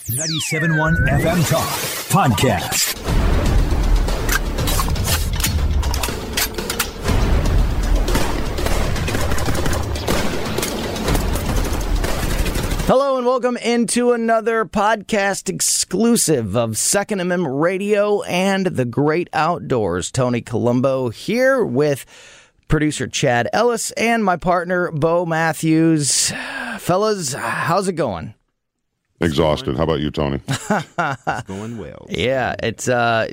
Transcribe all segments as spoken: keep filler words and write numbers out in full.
ninety-seven point one F M Talk Podcast. Hello and welcome into another podcast exclusive of Second Amendment Radio and the Great Outdoors. Tony Colombo here with producer Chad Ellis and my partner Bo Matthews. Fellas, how's it going? Exhausted. How about you, Tony? It's going well. Yeah, it's uh,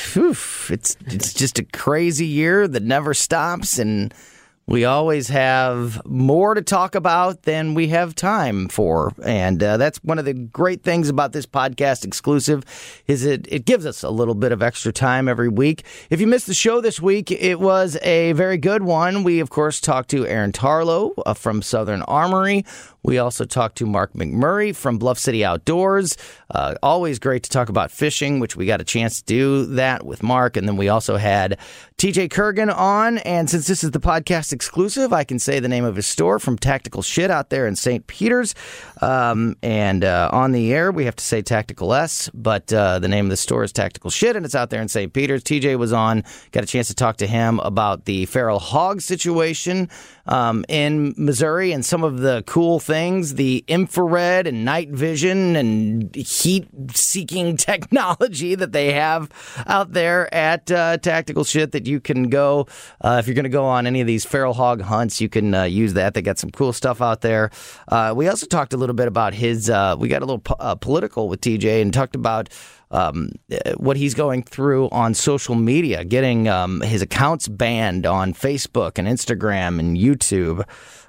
oof, it's it's just a crazy year that never stops, and we always have more to talk about than we have time for. And uh, that's one of the great things about this podcast exclusive is it, it gives us a little bit of extra time every week. If you missed the show this week, it was a very good one. We, of course, talked to Aaron Tarlow uh, from Southern Armory. We also talked to Mark McMurray from Bluff City Outdoors. Uh, always great to talk about fishing, which we got a chance to do that with Mark. And then we also had T J Kurgan on. And since this is the podcast exclusive, I can say the name of his store, From Tactical Shit, out there in Saint Peters. Um, and uh, on the air, we have to say Tactical S, but uh, the name of the store is Tactical Shit, and it's out there in Saint Peters. T J was on, got a chance to talk to him about the feral hog situation um, in Missouri and some of the cool things, the infrared and night vision and heat-seeking technology that they have out there at uh, Tactical Shit that you can go, uh, if you're going to go on any of these feral hog hunts, you can uh, use that. They got some cool stuff out there. Uh, we also talked a little bit about his, uh, we got a little po- uh, political with T J and talked about um, what he's going through on social media, getting um, his accounts banned on Facebook and Instagram and YouTube,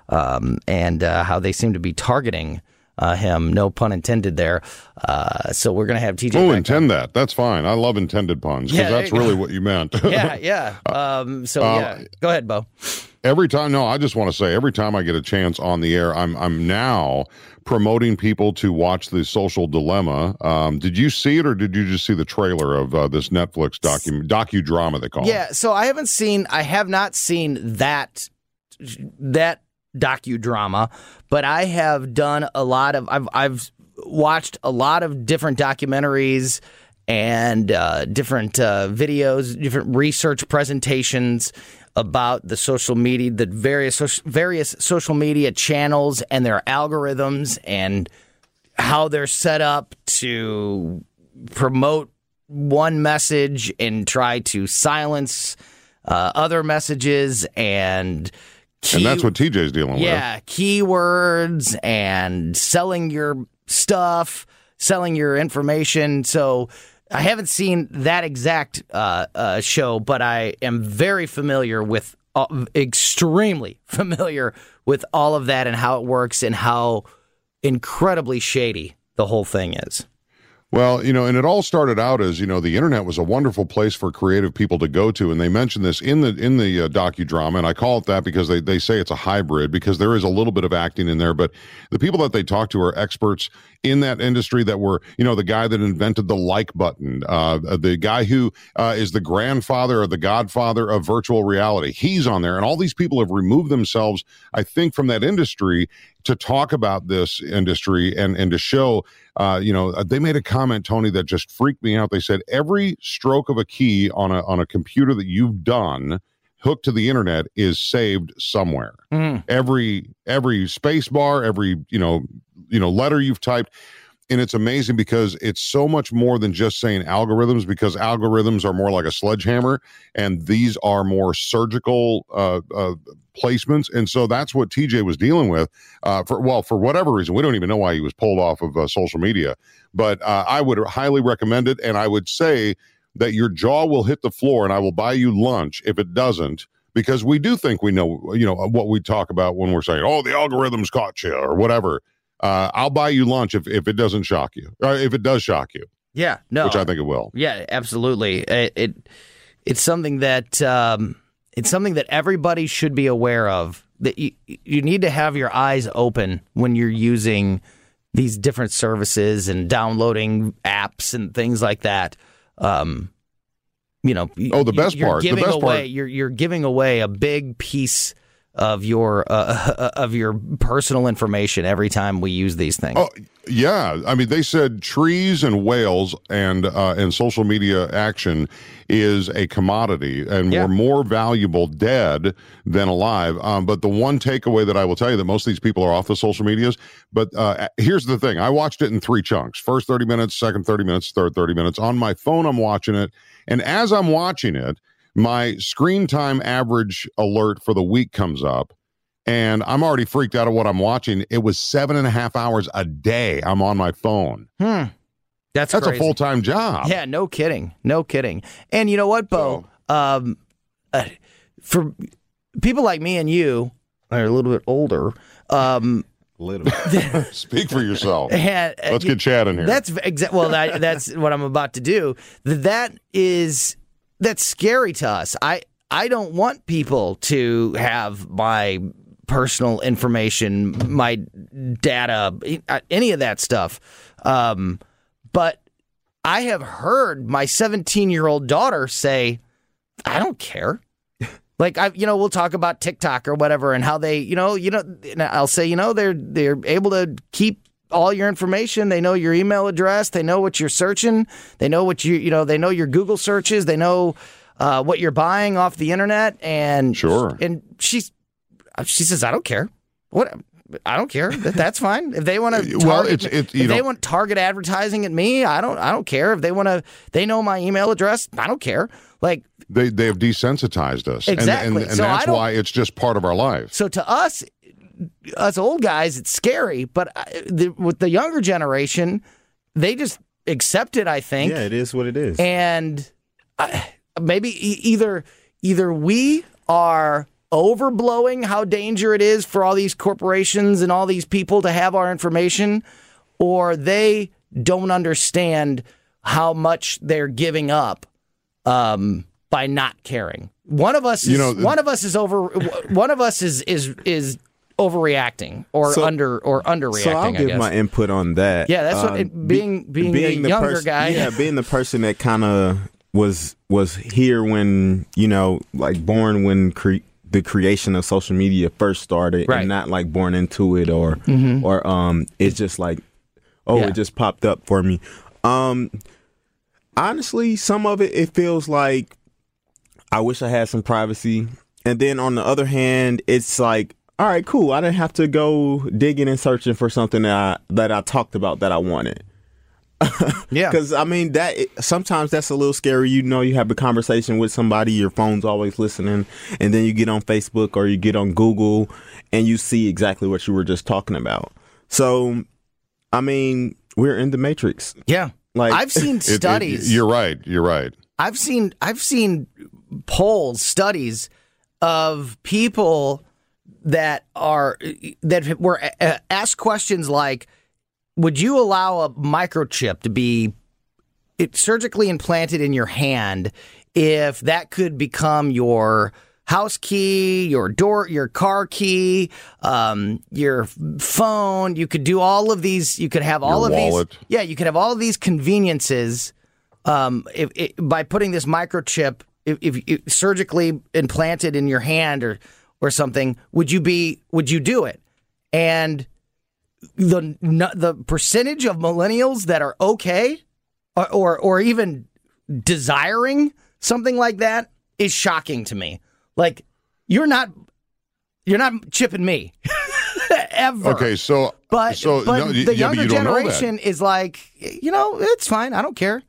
um, and uh, how they seem to be targeting uh, him. No pun intended there. Uh, so we're going to have T J. Oh, intend on. That. That's fine. I love intended puns because yeah, that's really what you meant. yeah, yeah. Um, so, uh, yeah. Go ahead, Bo. Every time, no, I just want to say every time I get a chance on the air, I'm I'm now promoting people to watch The Social Dilemma. Um, did you see it, or did you just see the trailer of uh, this Netflix docu docudrama they call it? Yeah, so I haven't seen, I have not seen that that docudrama, but I have done a lot of, I've I've watched a lot of different documentaries and uh, different uh, videos, different research presentations about the social media, the various social, various social media channels and their algorithms and how they're set up to promote one message and try to silence uh, other messages and key, and that's what T J's dealing yeah, with. Yeah, keywords and selling your stuff, selling your information. So I haven't seen that exact uh, uh, show, but I am very familiar with, uh, extremely familiar with all of that and how it works and how incredibly shady the whole thing is. Well, you know, and it all started out as, you know, the internet was a wonderful place for creative people to go to, and they mentioned this in the in the uh, docudrama, and I call it that because they, they say it's a hybrid, because there is a little bit of acting in there, but the people that they talk to are experts in that industry that were, you know, the guy that invented the like button, uh, the guy who uh, is the grandfather or the godfather of virtual reality. He's on there, and all these people have removed themselves, I think, from that industry to talk about this industry and, and to show, uh, you know, they made a comment, Tony, that just freaked me out. They said every stroke of a key on a on a computer that you've done hooked to the internet is saved somewhere. Mm. Every every space bar, every, you know, you know, letter you've typed. And it's amazing because it's so much more than just saying algorithms, because algorithms are more like a sledgehammer and these are more surgical uh, uh, placements. And so that's what T J was dealing with uh, for, well, for whatever reason. We don't even know why he was pulled off of uh, social media, but uh, I would highly recommend it. And I would say that your jaw will hit the floor, and I will buy you lunch if it doesn't, because we do think we know, you know, what we talk about when we're saying, oh, the algorithms caught you or whatever. Uh, I'll buy you lunch if, if it doesn't shock you, or if it does shock you. Yeah, no, which I think it will. Yeah, absolutely. It, it it's something that um, it's something that everybody should be aware of. That you you need to have your eyes open when you're using these different services and downloading apps and things like that. Um, you know, oh, the best you're part. Giving the best away, part. You're you're giving away a big piece of your uh, of your personal information every time we use these things. Oh, yeah. I mean, they said trees and whales and uh, and social media action is a commodity, and Yeah. we're more valuable dead than alive. Um, but the one takeaway that I will tell you that most of these people are off the social medias. But uh, here's the thing: I watched it in three chunks: first thirty minutes, second thirty minutes, third thirty minutes. On my phone, I'm watching it, and as I'm watching it, my screen time average alert for the week comes up, and I'm already freaked out of what I'm watching. It was seven and a half hours a day I'm on my phone. Hmm. That's That's crazy. a full-time job. Yeah, no kidding. No kidding. And you know what, Bo? Um, uh, for people like me and you, are a little bit older, um, Little. Speak for yourself. and, uh, Let's get Chad in here. That's exa- well, that, that's what I'm about to do. That is that's scary to us. I I don't want people to have my personal information, my data, any of that stuff. Um, but I have heard my seventeen-year-old daughter say, "I don't care." Like I, you know, we'll talk about TikTok or whatever, and how they, you know, you know, I'll say, you know, they're they're able to keep all your information. They know your email address. They know what you're searching. They know what you, you know, they know your Google searches. They know uh, what you're buying off the internet. And Sure. And she's she says, I don't care. What? I don't care. That, that's fine. If they want to, Well, it's- it's, you if they know- want target advertising at me, I don't. I don't care. If they want to, they know my email address. I don't care. Like. They they have desensitized us. And- Exactly. And, and, So I that's don't- why it's just part of our lives. So to us, us old guys, it's scary. But I- the, with the younger generation, they just accept it, I think. Yeah, it is what it is. And I, maybe e- either either we are overblowing how dangerous it is for all these corporations and all these people to have our information, or they don't understand how much they're giving up um, by not caring. One of us is You know, one of us is over. One of us is is is overreacting or So- under or underreacting. So I'll I give guess. my input on that. Yeah, that's what Um, it- being- being a the younger pers- guy. Yeah, being the person that kind of was was here when, you know, like born when cre- the creation of social media first started, Right. and not like born into it or Mhm. or um it's just like, oh, Yeah. it just popped up for me. Um, honestly, some of it it feels like I wish I had some privacy, and then on the other hand, it's like, all right, cool. I didn't have to go digging and searching for something that I that I talked about that I wanted. Yeah. Because I mean that sometimes that's a little scary. You know, you have a conversation with somebody, your phone's always listening, and then you get on Facebook or you get on Google, and you see exactly what you were just talking about. So, I mean, we're in the Matrix. Yeah. Like I've seen It- it- studies. you're right. You're right. I've seen I've seen polls, studies of people that are that were uh, asked questions like, would you allow a microchip to be it surgically implanted in your hand if that could become your house key, your door, your car key, um, your phone? You could do all of these. You could have all Your of wallet. these. Yeah, you could have all of these conveniences um, if, if, by putting this microchip if, if, if surgically implanted in your hand or or something. Would you be? Would you do it? And the the percentage of millennials that are okay or, or or even desiring something like that is shocking to me. Like, you're not you're not chipping me ever. Okay, so But so but no, y- the yeah, but younger you don't know that. generation is like, you know, it's fine. I don't care.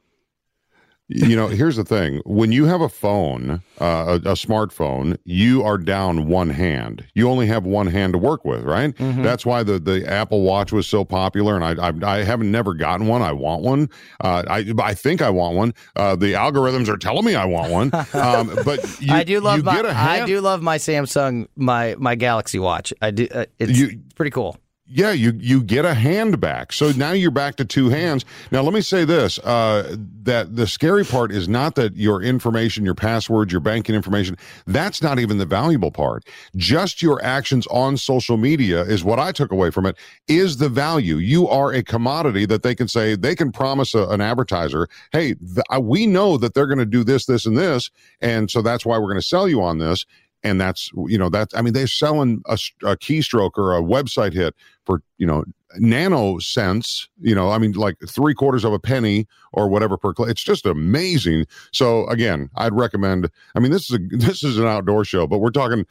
You know, here's the thing. When you have a phone, uh, a, a smartphone, you are down one hand. You only have one hand to work with, right? Mm-hmm. That's why the, the Apple Watch was so popular, and I I, I haven't never gotten one. I want one. Uh, I I think I want one. Uh, the algorithms are telling me I want one. Um, but you, I do love you my get a hand, I do love my Samsung my my Galaxy Watch. I do. Uh, it's, You- it's pretty cool. Yeah, you you get a hand back. So now you're back to two hands. Now let me say this: uh, that the scary part is not that your information, your passwords, your banking information, that's not even the valuable part. Just your actions on social media is what I took away from it, is the value. You are a commodity that they can say, they can promise a, an advertiser, hey, th- we know that they're going to do this, this, and this, and so that's why we're going to sell you on this. And that's, you know, that's, I mean, they're selling a, a keystroke or a website hit for, you know, nano cents, you know, I mean, like three quarters of a penny or whatever per click. It's just amazing. So again, I'd recommend, I mean, this is a, this is an outdoor show, but we're talking,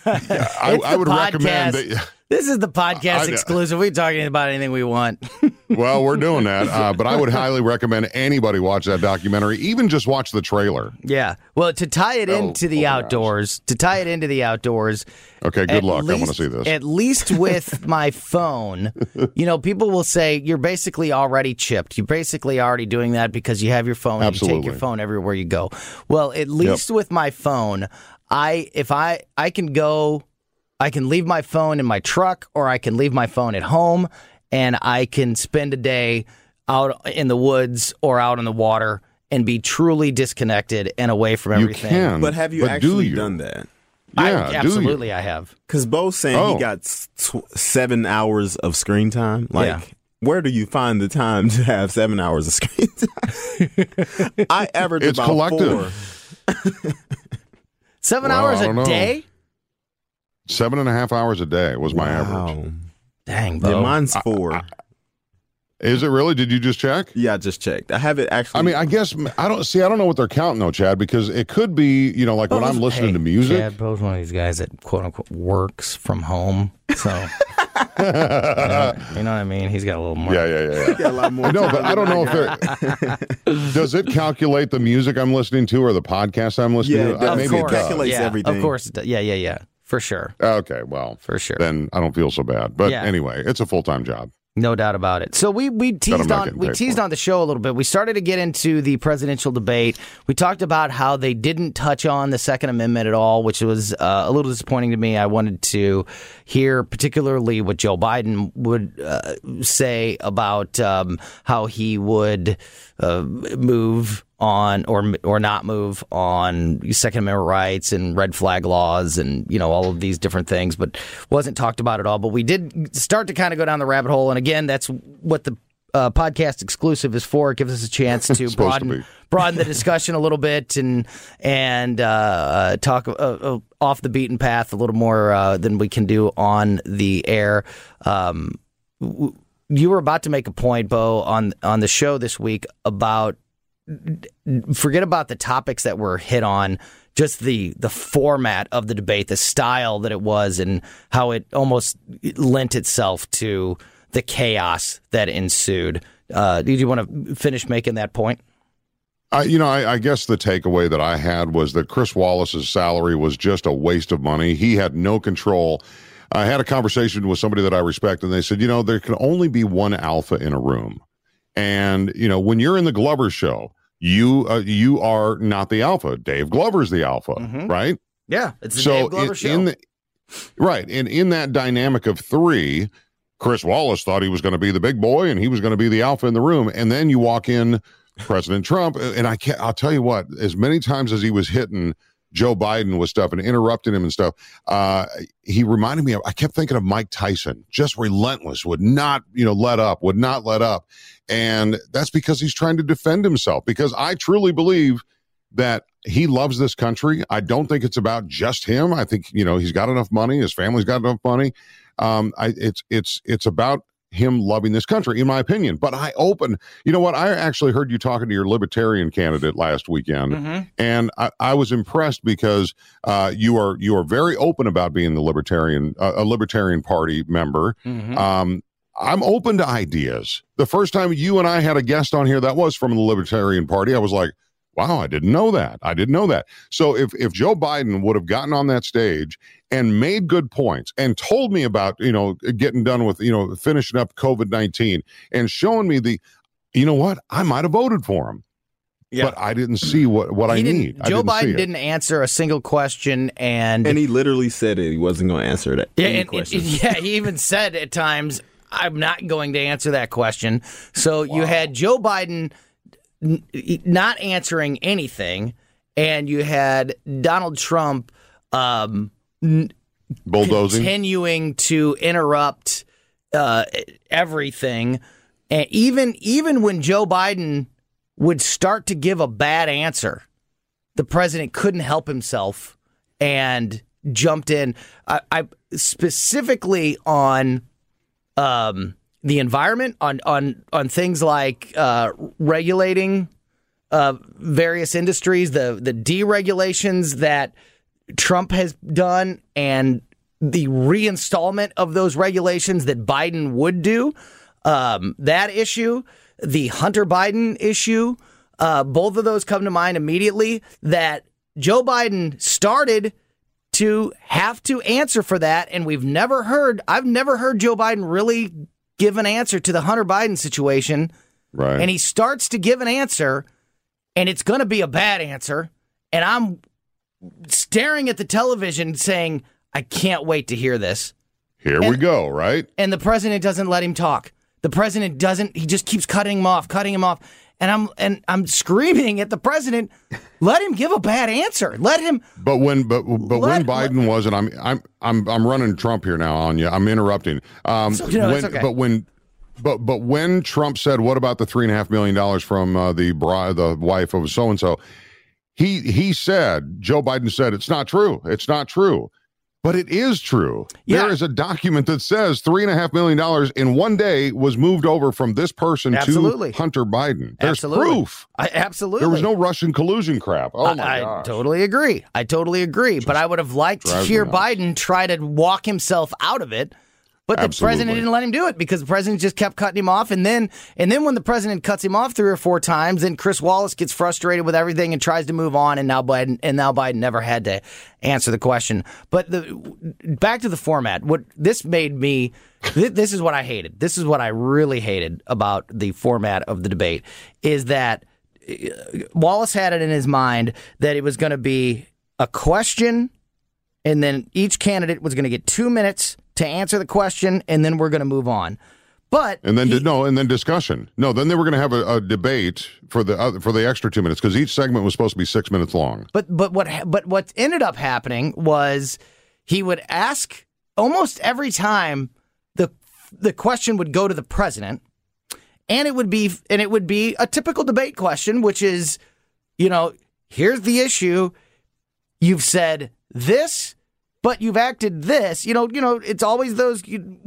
I, I would podcast. recommend that. This is the podcast I, exclusive. We're talking about anything we want. Well, we're doing that, uh, but I would highly recommend anybody watch that documentary, even just watch the trailer. Yeah. Well, to tie it Oh, into the open outdoors, to tie it into the outdoors. Okay, good at luck. least- I want to see this. At least with my phone, you know, people will say you're basically already chipped. You're basically already doing that because you have your phone. And you take your Absolutely. phone everywhere you go. Well, at least with my phone, I if I I can go, I can leave my phone in my truck, or I can leave my phone at home, and I can spend a day out in the woods or out in the water and be truly disconnected and away from You everything. can, But have you but do actually you? done that? I, Yeah, do you? absolutely, I have. Because Bo's saying Oh. he got s- tw- seven hours of screen time. Like, Yeah. where do you find the time to have seven hours of screen time? I average It's about collective. four. Seven Well, hours I a don't know. day? Seven and a half hours a day was my average. Wow. Dang, Bo. Yeah, mine's four. Is it really? Did you just check? yeah, I just checked. I have it actually. I mean, I guess I don't see. I don't know what they're counting though, Chad, because it could be, you know, like when I'm listening Hey, to music. Chad Bo's one of these guys that quote unquote works from home. So, you, know, you know what I mean? He's got a little more. Yeah, yeah, yeah. yeah. got a lot more. No, time but I don't than know if they're. Does it calculate the music I'm listening to or the podcast I'm listening Yeah, to? it does. Uh, Of maybe course. it does. calculates yeah, everything. Of course. it does. Yeah, yeah, yeah. For sure. Okay, well, For sure. then I don't feel so bad. But Yeah. anyway, it's a full time job. No doubt about it. So we we teased not on getting we paid teased for. on the show a little bit. We started to get into the presidential debate. We talked about how they didn't touch on the Second Amendment at all, which was uh, a little disappointing to me. I wanted to hear particularly what Joe Biden would uh, say about um, how he would uh, move on or or not move on Second Amendment rights and red flag laws and, you know, all of these different things, but wasn't talked about at all. But we did start to kind of go down the rabbit hole. And again, that's what the uh, podcast exclusive is for. It gives us a chance to Supposed to broaden be. broaden the discussion a little bit and and uh, uh, talk uh, uh, off the beaten path a little more uh, than we can do on the air. Um, w- you were about to make a point, Bo, on on the show this week about forget about the topics that were hit on, just the the format of the debate, the style that it was, and how it almost lent itself to the chaos that ensued. Uh, did you want to finish making that point? I, you know, I, I guess the takeaway that I had was that Chris Wallace's salary was just a waste of money. He had no control. I had a conversation with somebody that I respect, and they said, you know, there can only be one alpha in a room. And, you know, when you're in the Glover show, you uh, you are not the alpha. Dave Glover's the alpha, Mhm. right? Yeah, it's the So Dave Glover in, show. in the, right. And in that dynamic of three, Chris Wallace thought he was going to be the big boy and he was going to be the alpha in the room. And then you walk in President Trump, and I can't, I'll tell you what, as many times as he was hitting Joe Biden with stuff and interrupting him and stuff, uh, he reminded me of, I kept thinking of Mike Tyson, just relentless, would not, you know, let up, would not let up. And that's because he's trying to defend himself, because I truly believe that he loves this country. I don't think it's about just him. I think, you know, he's got enough money. His family's got enough money. Um, I, it's, it's, it's about him loving this country, in my opinion. But I open, you know what? I actually heard you talking to your libertarian candidate last weekend, Mhm. and I, I was impressed because uh, you are you are very open about being the libertarian, uh, a libertarian party member. Mhm. Um, I'm open to ideas. The first time you and I had a guest on here that was from the Libertarian Party, I was like, wow, I didn't know that. I didn't know that. So if if Joe Biden would have gotten on that stage and made good points and told me about, you know, getting done with, you know, finishing up COVID nineteen and showing me the, you know what, I might have voted for him. Yeah. But I didn't see what, what I He didn't- need. I Joe didn't see Biden it. didn't answer a single question, and, And he literally said it. He wasn't going to answer that. yeah, any and- questions. yeah, he even said at times, "I'm not going to answer that question." So you had Joe Biden n- not answering anything, and you had Donald Trump um, n- Bulldozing. continuing to interrupt uh, everything, and even even when Joe Biden would start to give a bad answer, the president couldn't help himself and jumped in. I, I specifically on um, the environment, on on on things like uh, regulating uh, various industries, the the deregulations that Trump has done, and the reinstallment of those regulations that Biden would do. Um, that issue, the Hunter Biden issue, uh, both of those come to mind immediately. That Joe Biden started to have to answer for that, and we've never heard, I've never heard Joe Biden really give an answer to the Hunter Biden situation. Right. And he starts to give an answer, and it's going to be a bad answer. And I'm staring at the television saying, I can't wait to hear this. Here and, we go, right? And the president doesn't let him talk. The president doesn't, he just keeps cutting him off, cutting him off. And I'm and I'm screaming at the president, let him give a bad answer. Let him But when but but let, when Biden let, was, and I'm I'm I'm I'm running Trump here now on you. I'm interrupting. Um so, you know, when, it's okay. but when but but when Trump said, what about the three and a half million dollars from uh, the bride, the wife of so and so? He he said, Joe Biden said, it's not true. It's not true. But it is true. Yeah. There is a document that says three and a half million dollars in one day was moved over from this person Absolutely. to Hunter Biden. There's absolutely. proof. I, absolutely. There was no Russian collusion crap. Oh my I, gosh. I totally agree. I totally agree. But I would have liked to hear Biden try to walk himself out of it. But the Absolutely. president didn't let him do it because the president just kept cutting him off. And then and then when the president cuts him off three or four times, then Chris Wallace gets frustrated with everything and tries to move on. And now Biden and now Biden never had to answer the question. But the back to the format. What this made me th- this is what I hated. This is what I really hated about the format of the debate is that Wallace had it in his mind that it was going to be a question, and then each candidate was going to get two minutes to answer the question, and then we're going to move on. But and then he, no, and then discussion. No, then they were going to have a, a debate for the uh, for the extra two minutes because each segment was supposed to be six minutes long. But but what but what ended up happening was he would ask almost every time the the question would go to the president, and it would be and it would be a typical debate question, which is, you know, here's the issue. You've said this, but you've acted this. You know, you know, it's always those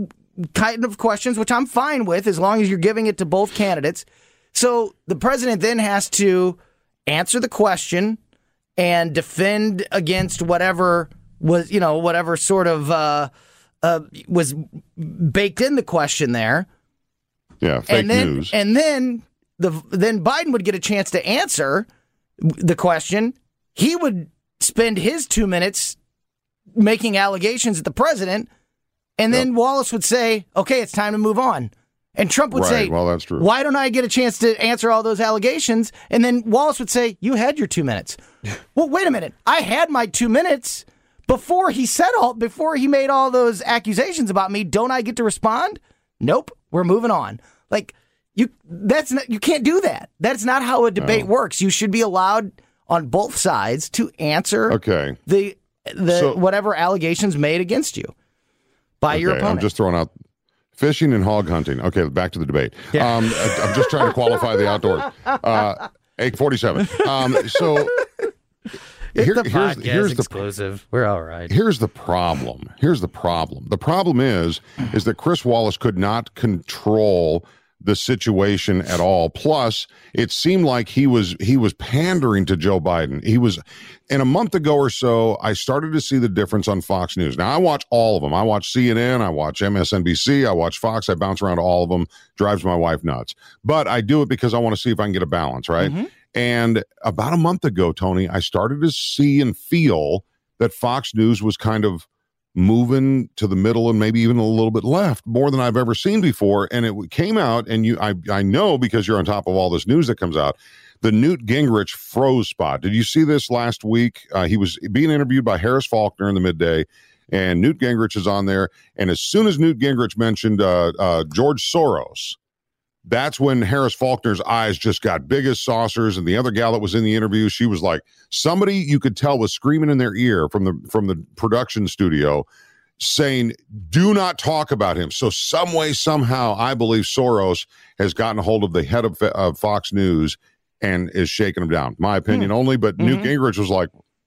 kind of questions, which I'm fine with as long as you're giving it to both candidates. So the president then has to answer the question and defend against whatever was, you know, whatever sort of uh, uh, was baked in the question there. Yeah, fake and then, news. And then the then Biden would get a chance to answer the question. He would spend his two minutes making allegations at the president, and then yep. Wallace would say, okay, it's time to move on. And Trump would right. say, well, that's true. Why don't I get a chance to answer all those allegations? And then Wallace would say, you had your two minutes. Well, wait a minute. I had my two minutes before he said all, before he made all those accusations about me. Don't I get to respond? Nope. We're moving on. Like, you, that's not, you can't do that. That's not how a debate no. works. You should be allowed on both sides to answer okay. the the so, whatever allegations made against you by okay, your opponent. I'm just throwing out fishing and hog hunting. Okay, back to the debate. Yeah. Um, I, I'm just trying to qualify the outdoors. Uh, A K forty-seven. Um, so here, the here's, here's the exclusive. We're all right. Here's the problem. Here's the problem. The problem is, is that Chris Wallace could not control the situation at all. Plus, it seemed like he was he was pandering to Joe Biden. He was, in a month ago or so, I started to see the difference on Fox News. Now, I watch all of them. I watch C N N, I watch M S N B C, I watch Fox. I bounce around to all of them. Drives my wife nuts. But I do it because I want to see if I can get a balance, right? Mm-hmm. And about a month ago, Tony, I started to see and feel that Fox News was kind of moving to the middle and maybe even a little bit left, more than I've ever seen before. And it came out, and you, I, I know because you're on top of all this news that comes out, the Newt Gingrich froze spot. Did you see this last week? Uh, he was being interviewed by Harris Faulkner in the midday, and Newt Gingrich is on there. And as soon as Newt Gingrich mentioned uh, uh, George Soros, that's when Harris Faulkner's eyes just got big as saucers. And the other gal that was in the interview, she was like, somebody you could tell was screaming in their ear from the from the production studio saying, do not talk about him. So some way, somehow, I believe Soros has gotten a hold of the head of, of Fox News and is shaking him down. My opinion mm. only, but mm-hmm. Newt Gingrich was like,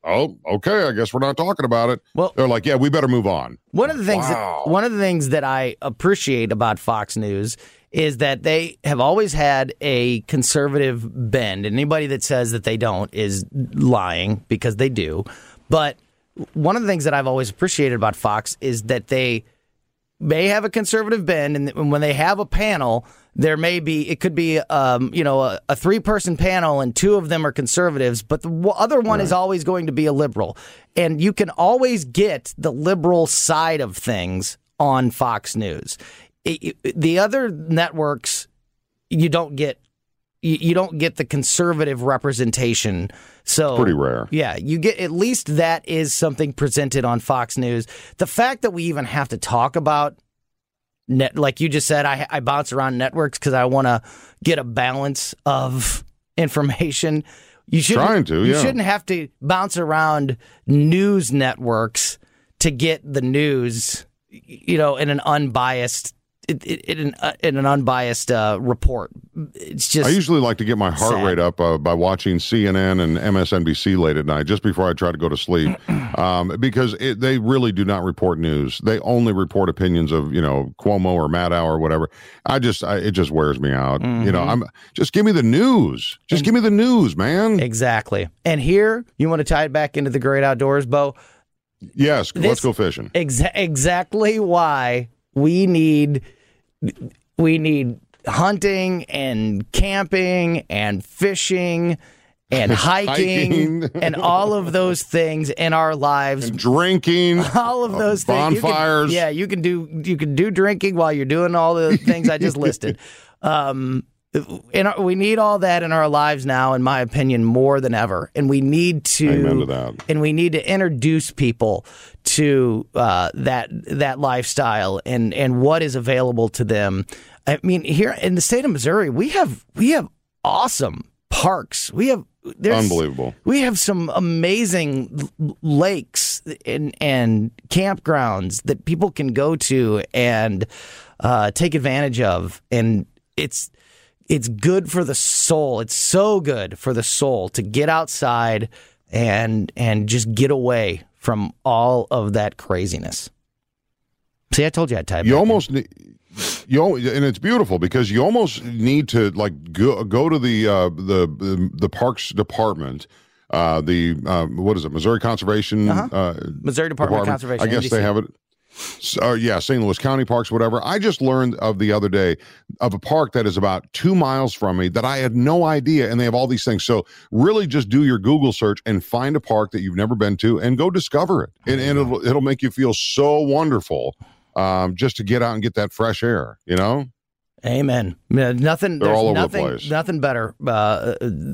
oh, okay, I guess we're not talking about it. Well, they're like, yeah, we better move on. One of the things Wow. that, one of the things that I appreciate about Fox News is that they have always had a conservative bend. And anybody that says that they don't is lying, because they do. But one of the things that I've always appreciated about Fox is that they may have a conservative bend, and when they have a panel, there may be, it could be, um, you know, a, a three-person panel, and two of them are conservatives, but the other one right. is always going to be a liberal. And you can always get the liberal side of things on Fox News. It, it, the other networks, you don't get, you, you don't get the conservative representation. So pretty rare. Yeah, you get, at least that is something presented on Fox News. The fact that we even have to talk about net, like you just said, I, I bounce around networks because I want to get a balance of information. You shouldn't, Trying to, you yeah. shouldn't have to bounce around news networks to get the news, you know, in an unbiased in an, in an unbiased uh, report. It's just. I usually like to get my heart sad. rate up uh, by watching C N N and M S N B C late at night, just before I try to go to sleep, um, because it, they really do not report news. They only report opinions of, you know, Cuomo or Maddow or whatever. I just, I, it just wears me out. Mm-hmm. You know, I'm just give me the news. Just and, give me the news, man. Exactly. And here, you want to tie it back into the great outdoors, Bo? Yes. This, let's go fishing. Exa- exactly why we need. We need hunting and camping and fishing and hiking, hiking. and all of those things in our lives. And drinking. All of those bonfires. things. Bonfires. Yeah, you can do you can do drinking while you're doing all the things I just listed. Um, and we need all that in our lives now, in my opinion, more than ever. And we need to, Amen to that. And we need to introduce people to uh, that that lifestyle and, and what is available to them. I mean, here in the state of Missouri, we have we have awesome parks. We have unbelievable. We have some amazing lakes and and campgrounds that people can go to and uh, take advantage of, and it's. It's good for the soul. It's so good for the soul to get outside and and just get away from all of that craziness. See, I told you I'd type. You almost need, you and it's beautiful because you almost need to like go go to the uh, the, the the parks department. Uh, the uh, what is it? Missouri Conservation. Uh-huh. Uh, Missouri Department, Department of Conservation. I guess M D C. They have it. So, uh, yeah, Saint Louis County Parks, whatever. I just learned of the other day of a park that is about two miles from me that I had no idea, and they have all these things. So really just do your Google search and find a park that you've never been to and go discover it. And, and it'll, it'll make you feel so wonderful um, just to get out and get that fresh air, you know? Amen. Nothing. They're there's all over nothing, the place. Nothing better uh,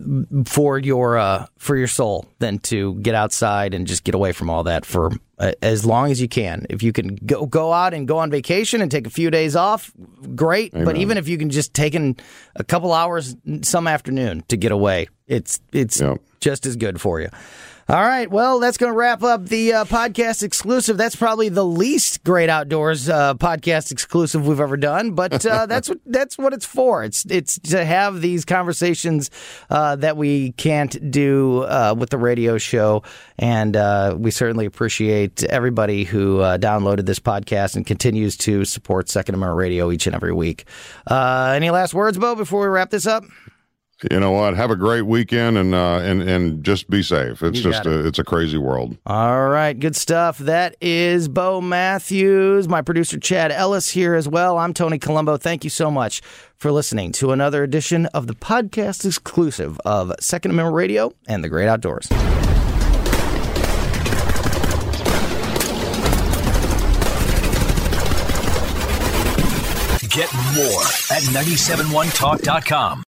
for your uh, for your soul than to get outside and just get away from all that for uh, as long as you can. If you can go go out and go on vacation and take a few days off, great. Amen. But even if you can just take in a couple hours some afternoon to get away, it's it's yep. just as good for you. All right, well, that's going to wrap up the uh, podcast exclusive. That's probably the least Great Outdoors uh, podcast exclusive we've ever done, but uh, that's what that's what it's for. It's it's to have these conversations uh, that we can't do uh, with the radio show, and uh, we certainly appreciate everybody who uh, downloaded this podcast and continues to support Second Amendment Radio each and every week. Uh, any last words, Bo, before we wrap this up? You know what? Have a great weekend and uh, and and just be safe. It's You just got it. a, it's a crazy world. All right, good stuff. That is Bo Matthews, my producer Chad Ellis here as well. I'm Tony Colombo. Thank you so much for listening to another edition of the podcast exclusive of Second Amendment Radio and the Great Outdoors. Get more at nine seven one talk dot com.